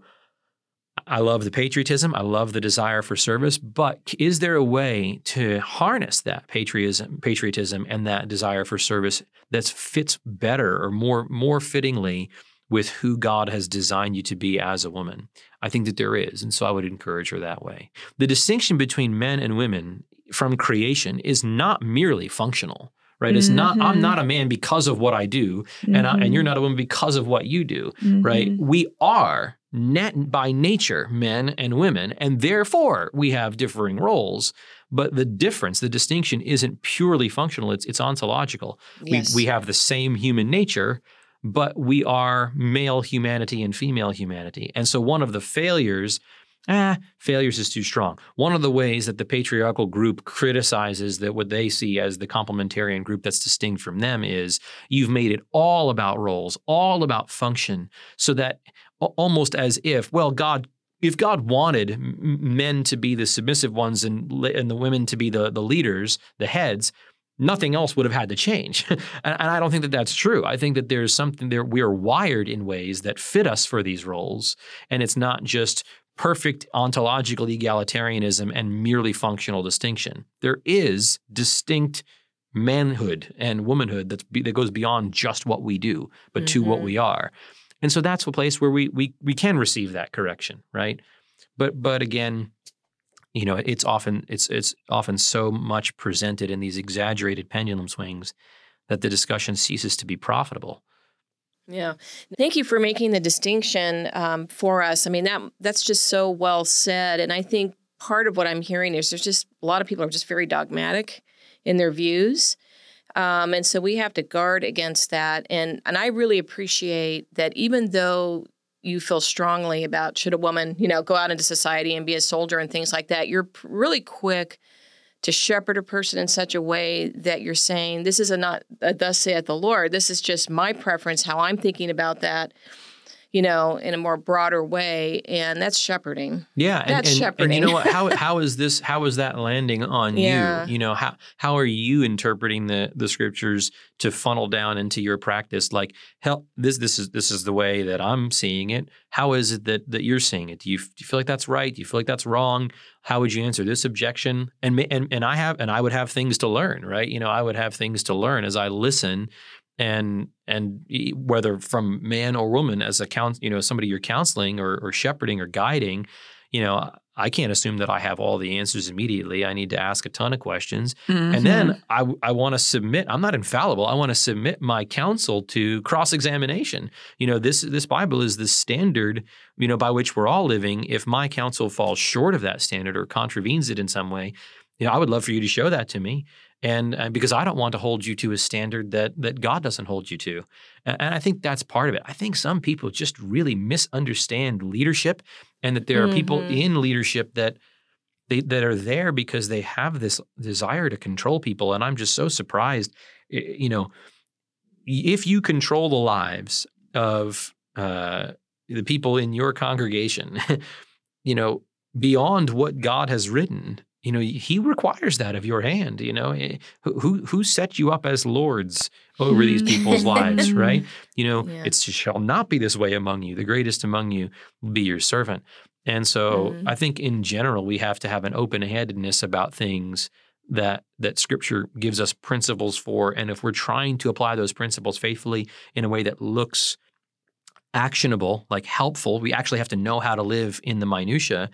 I love the patriotism. I love the desire for service. But is there a way to harness that patriotism, patriotism and that desire for service that fits better or more, more fittingly with who God has designed you to be as a woman? I think that there is. And so I would encourage her that way. The distinction between men and women from creation is not merely functional. Right? It's mm-hmm. not, I'm not a man because of what I do, mm-hmm. and, I, and you're not a woman because of what you do, mm-hmm. right? We are net by nature men and women, and therefore we have differing roles. But the difference, the distinction isn't purely functional, it's it's ontological. Yes. We, we have the same human nature, but we are male humanity and female humanity. And so one of the failures Ah, failures is too strong. One of the ways that the patriarchal group criticizes that what they see as the complementarian group that's distinct from them is you've made it all about roles, all about function, so that almost as if, well, God, if God wanted men to be the submissive ones and, and the women to be the, the leaders, the heads, nothing else would have had to change. and, and I don't think that that's true. I think that there's something there. We are wired in ways that fit us for these roles, and it's not just perfect ontological egalitarianism and merely functional distinction. There is distinct manhood and womanhood that's be, that goes beyond just what we do, but mm-hmm. to what we are. And so that's a place where we we we can receive that correction, right? But but again, you know, it's often it's it's often so much presented in these exaggerated pendulum swings that the discussion ceases to be profitable. Yeah. Thank you for making the distinction um, for us. I mean, that that's just so well said. And I think part of what I'm hearing is there's just a lot of people are just very dogmatic in their views. Um, and so we have to guard against that. And and I really appreciate that even though you feel strongly about should a woman, you know, go out into society and be a soldier and things like that, you're really quick to shepherd a person in such a way that you're saying, this is a not a thus saith the Lord. This is just my preference, how I'm thinking about that. you know, in a more broader way, and that's shepherding. Yeah, and, that's and, shepherding. and you know what? How how is this? How is that landing on Yeah. you? You know, how how are you interpreting the the scriptures to funnel down into your practice? Like, hell, this this is this is the way that I'm seeing it. How is it that that you're seeing it? Do you do you feel like that's right? Do you feel like that's wrong? How would you answer this objection? And and and I have and I would have things to learn, right? You know, I would have things to learn as I listen. And and whether from man or woman, as a counsel, you know, somebody you're counseling or, or shepherding or guiding, you know, I can't assume that I have all the answers immediately. I need to ask a ton of questions, mm-hmm. and then I I want to submit. I'm not infallible. I want to submit my counsel to cross examination. You know, this this Bible is the standard, you know, by which we're all living. If my counsel falls short of that standard or contravenes it in some way, you know, I would love for you to show that to me. And uh, because I don't want to hold you to a standard that that God doesn't hold you to. And, and I think that's part of it. I think some people just really misunderstand leadership, and that there are mm-hmm. people in leadership that they that are there because they have this desire to control people. And I'm just so surprised. You know, if you control the lives of uh, the people in your congregation, you know, beyond what God has written, you know, he requires that of your hand. You know, who who set you up as lords over these people's lives, right? You know, yeah. It shall not be this way among you. The greatest among you will be your servant. And so mm. I think in general, we have to have an open-handedness about things that that Scripture gives us principles for. And if we're trying to apply those principles faithfully in a way that looks actionable, like helpful, we actually have to know how to live in the minutia.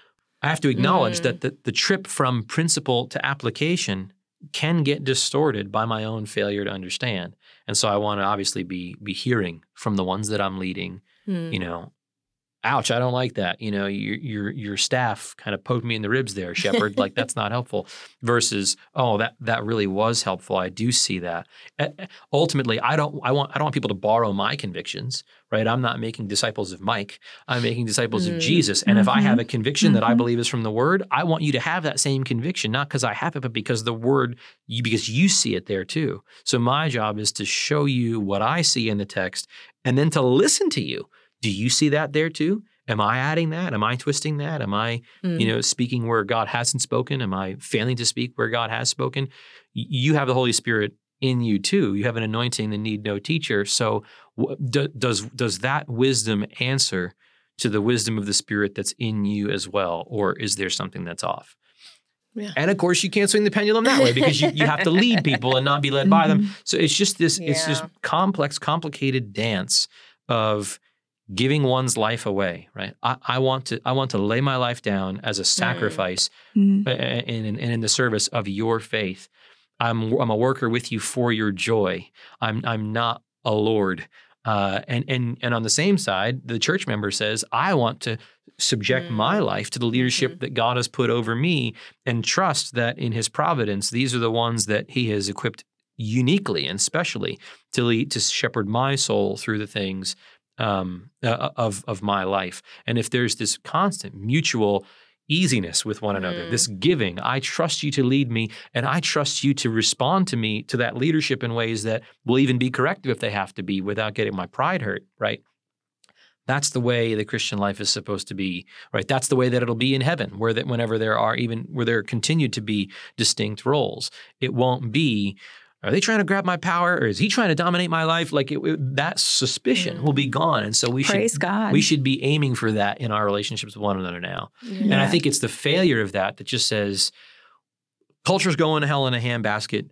I have to acknowledge mm. that the, the trip from principle to application can get distorted by my own failure to understand. And so I want to obviously be be hearing from the ones that I'm leading, mm. you know, ouch, I don't like that. You know, your your your staff kind of poked me in the ribs there, shepherd. Like, that's not helpful. Versus, oh, that that really was helpful. I do see that. Uh, ultimately, I don't I want I don't want people to borrow my convictions, right? I'm not making disciples of Mike. I'm making disciples mm. of Jesus. And mm-hmm. if I have a conviction mm-hmm. that I believe is from the Word, I want you to have that same conviction, not because I have it, but because the Word, you, because you see it there too. So my job is to show you what I see in the text, and then to listen to you. Do you see that there too? Am I adding that? Am I twisting that? Am I, mm. you know, speaking where God hasn't spoken? Am I failing to speak where God has spoken? You have the Holy Spirit in you too. You have an anointing that need no teacher. So do, does does that wisdom answer to the wisdom of the Spirit that's in you as well? Or is there something that's off? Yeah. And of course, you can't swing the pendulum that way because you, you have to lead people and not be led mm-hmm. by them. So it's just this, yeah. it's this complex, complicated dance of giving one's life away, right? I, I want to I want to lay my life down as a sacrifice mm. and, and, and in the service of your faith. I'm I'm a worker with you for your joy. I'm I'm not a lord. Uh, and and and on the same side, the church member says, I want to subject mm. my life to the leadership mm-hmm. that God has put over me, and trust that in His providence, these are the ones that He has equipped uniquely and specially to lead, to shepherd my soul through the things Um, uh, of of my life. And if there's this constant mutual easiness with one another, mm. this giving, I trust you to lead me, and I trust you to respond to me, to that leadership in ways that will even be corrective if they have to be, without getting my pride hurt, right? That's the way the Christian life is supposed to be, right? That's the way that it'll be in heaven, where that whenever there are even, where there continue to be distinct roles. It won't be, are they trying to grab my power, or is he trying to dominate my life? Like it, it, that suspicion mm. will be gone. And so we Praise should God. we should be aiming for that in our relationships with one another now. Yeah. And I think it's the failure of that that just says, culture's going to hell in a handbasket.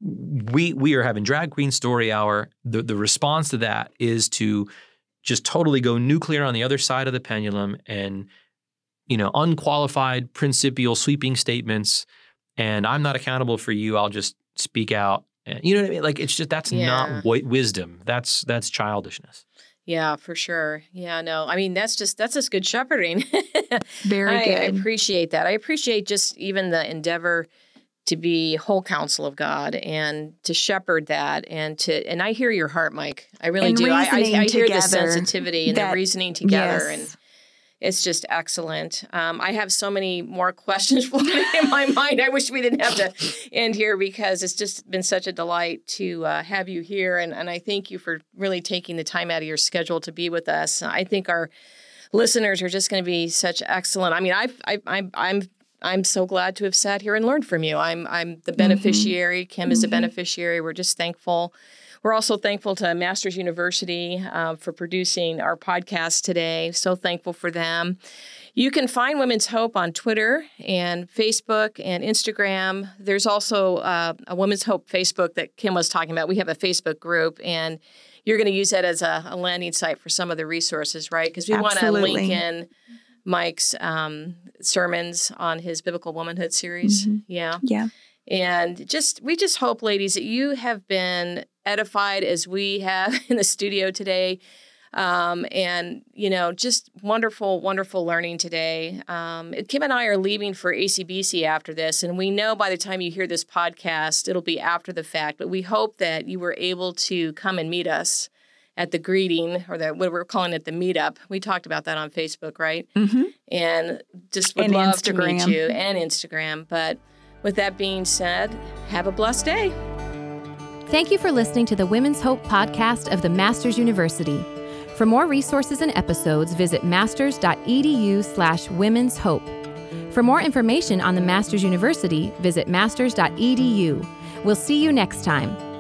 We we are having drag queen story hour. The the response to that is to just totally go nuclear on the other side of the pendulum, and, you know, unqualified, principial, sweeping statements. And I'm not accountable for you. I'll just speak out. You know what I mean? Like, it's just, that's yeah. not w- wisdom. That's that's childishness. Yeah, for sure. Yeah, no, I mean, that's just, that's just good shepherding. Very I, good. I appreciate that. I appreciate just even the endeavor to be whole counsel of God and to shepherd that, and to, and I hear your heart, Mike. I really and do. I, I, I hear the together, sensitivity and that, the reasoning together. Yes. And It's just excellent. Um, I have so many more questions floating in my mind. I wish we didn't have to end here because it's just been such a delight to uh, have you here. And, and I thank you for really taking the time out of your schedule to be with us. I think our listeners are just going to be such excellent. I mean, I've, I, I, I'm I'm so glad to have sat here and learned from you. I'm I'm the beneficiary. Mm-hmm. Kim mm-hmm. is the beneficiary. We're just thankful. We're also thankful to Masters University uh, for producing our podcast today. So thankful for them. You can find Women's Hope on Twitter and Facebook and Instagram. There's also uh, a Women's Hope Facebook that Kim was talking about. We have a Facebook group, and you're going to use that as a, a landing site for some of the resources, right? Because we want to link in Mike's um, sermons on his Biblical Womanhood series. Mm-hmm. Yeah. Yeah. And just we just hope, ladies, that you have been edified as we have in the studio today. Um, and, you know, just wonderful, wonderful learning today. Um, Kim and I are leaving for A C B C after this, and we know by the time you hear this podcast, it'll be after the fact. But we hope that you were able to come and meet us at the greeting, or the, what we're calling it, the meetup. We talked about that on Facebook, right? Mm-hmm. And just would and love Instagram. to meet you, and Instagram. But with that being said, have a blessed day. Thank you for listening to the Women's Hope podcast of the Masters University. For more resources and episodes, visit masters.edu slash women's hope. For more information on the Masters University, visit masters dot e d u. We'll see you next time.